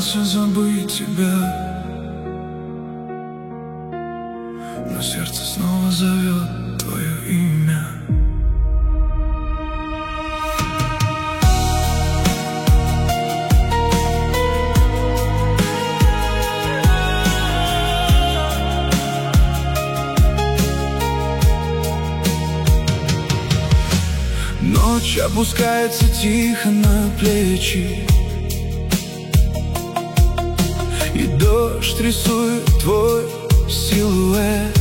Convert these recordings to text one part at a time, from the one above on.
пытался забыть тебя, но сердце снова зовет твое имя. Ночь опускается тихо на плечи, и дождь рисует твой силуэт.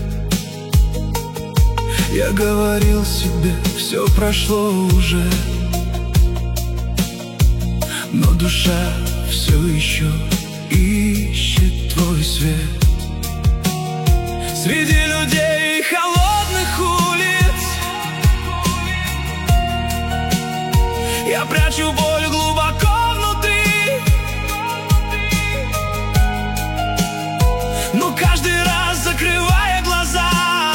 Я говорил себе, все прошло уже, но душа все еще ищет твой свет. Среди людей холодных улиц я прячу боль глубоко внутри, но каждый раз, закрывая глаза,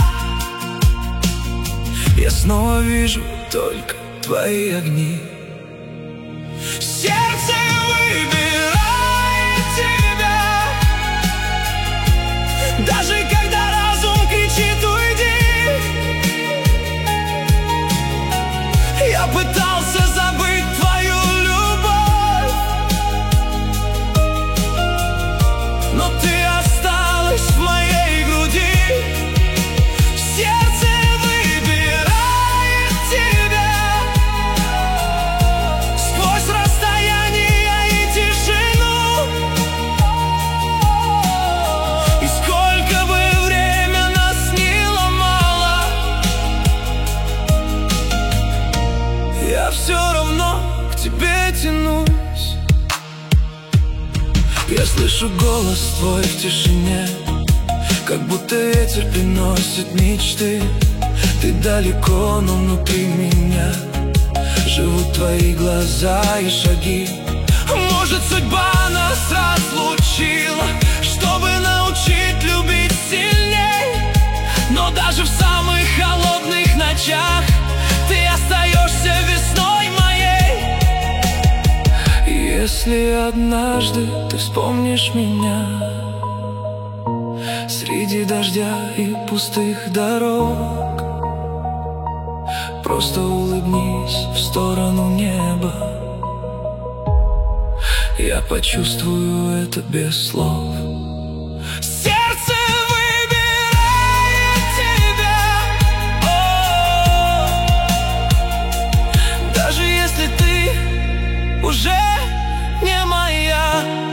я снова вижу только твои огни. Сердце выбирает тебя, даже когда разум кричит уйди. Я пытался забыть твою любовь, но ты осталась в моей груди. Сердце выбирает тебя сквозь расстояние и тишину. И сколько бы время нас ни ломало, я все равно к тебе тянусь. Я слышу голос твой в тишине, как будто ветер приносит мечты. Ты далеко, но внутри меня живут твои глаза и шаги. Может, судьба нас разлучила, чтобы научить любить сильней, но даже в самых холодных ночах ты остаешься весной моей. Если однажды ты вспомнишь меня среди дождя и пустых дорог, просто улыбнись в сторону неба, я почувствую это без слов. Сердце выбирает тебя, даже если ты уже не моя.